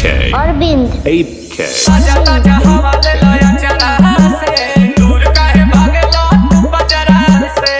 Arvind 8K ताजा ताजा हवा ले लो या चला से दूर काहे भागे लो बजरा से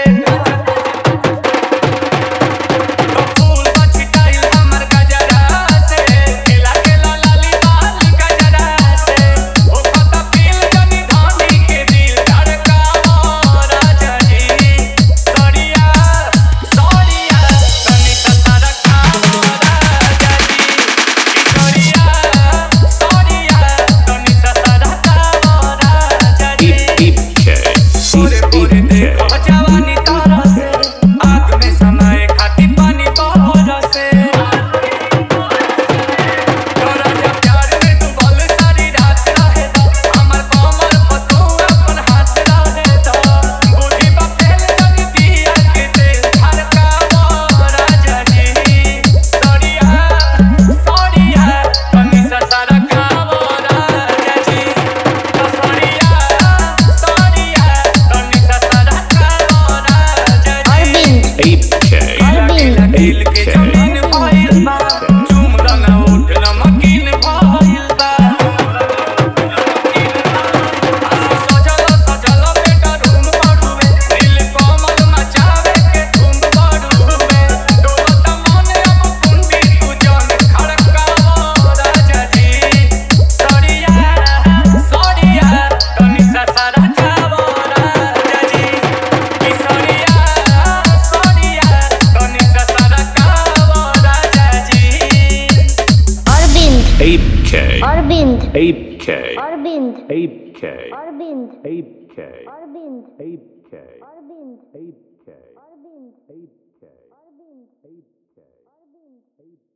तो फूल बछटाई हमर गजरा से केला केला लाली बाली गजरा से ओ पता पील जनी धानी के दिल धड़काओ राजा जी सड़िया सड़िया तनी सा रखाओ राजा जी सड़िया सड़िया तनी सा रखाओ राजा जी 8K पूरे पूरे देखो जवानी तारा से आग में समय खाती पानी बहरा से तोरा जब प्यार में तू बोल सारी रात रहे तो हमर कमर पर तू अपन हाथ रहे तो बूढ़ी बपेल जनी दिया के दिल धड़काओ राजा जी सड़िया सड़िया तनी सा रखाओ राजा जी सड़िया सड़िया तनी सा रखाओ राजा जी अरविंद 8K दिल के जमीन भइल बा चुम लगा उठ नमकीन भइल बा सजल सजल बेटा रूम पड़ुवे दिल कोमल मचावे के धूम पड़ुवे डोलत मन अब कुंडी तू जान खड़काओ राजा जी सड़िया सड़िया तनी सा रखाओ राजा जी सड़िया सड़िया तनी सा रखाओ राजा जी Arvind 8K Arvind 8K Arvind 8K Arvind 8K Arvind 8K Arvind 8K Arvind 8K Arvind 8K Arvind